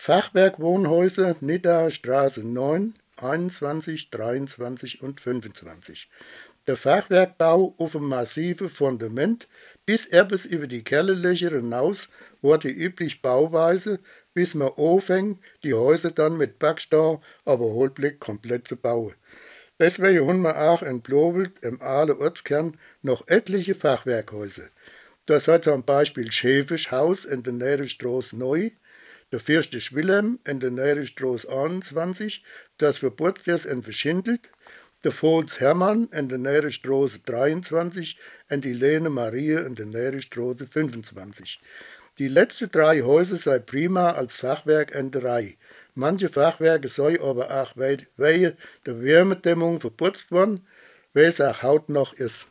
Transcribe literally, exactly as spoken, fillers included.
Fachwerkwohnhäuser Niddaer Straße neun, einundzwanzig, dreiundzwanzig und fünfundzwanzig. Der Fachwerkbau auf einem massiven Fundament bis etwas über die Kellerlöcher hinaus war die übliche Bauweise, bis man anfängt, die Häuser dann mit Backstein, aber Hohlblick komplett zu bauen. Deswegen haben wir auch in Blowelt, im Aale Ortskern, noch etliche Fachwerkhäuser. Das hat zum Beispiel Schäfisch Haus in der Nährenstraße neu, der Fürstisch Wilhelm in der Nährenstraße einundzwanzig, das Geburtstags in Verschindelt, der Volz Hermann in der Nährenstraße dreiundzwanzig und die Lene Marie in der Nährenstraße fünfundzwanzig. Die letzten drei Häuser sei prima als Fachwerk in der Reihe. Manche Fachwerke sei aber auch wegen der Wärmedämmung verputzt worden, wie es auch heute noch ist.